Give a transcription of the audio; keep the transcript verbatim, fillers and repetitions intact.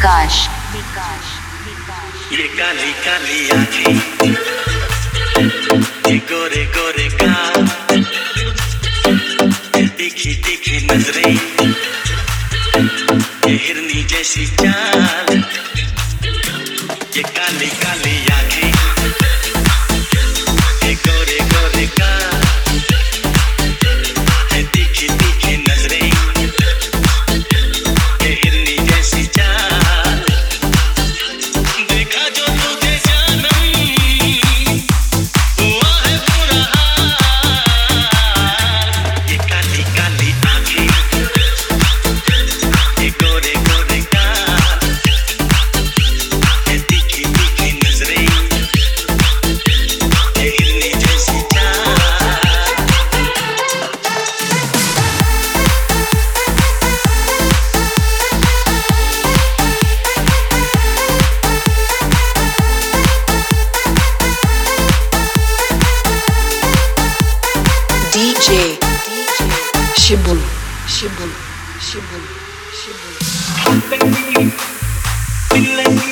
विकास। ये काली काली आँखें, ये गोरे गोरे गाल, ये तीखी तीखी नजरें, ये हिरनी जैसी चाल। ये काली काली आँखें, ये गोरे गोरे गाल, ये तीखी तीखी नजरें, ये हिरनी जैसी चाल। देखा जो तुझे जानम, हुआ है बुरा हाल। ये काली काली आँखें, ये गोरे गोरे गाल, ये तीखी तीखी नजरें, ये हिरनी जैसी चाल। D J Shibul Shibul Shibul Shibul Feeling